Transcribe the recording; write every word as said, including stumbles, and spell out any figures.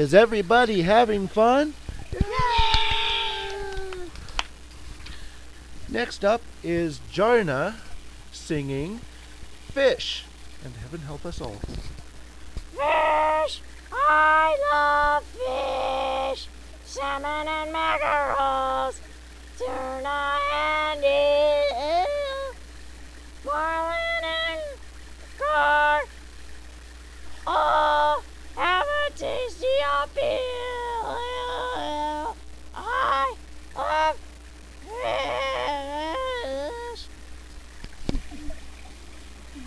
Is everybody having fun? Next up is Jarna singing Fish. And heaven help us all. Fish! I love fish! Salmon and mackerels! Tuna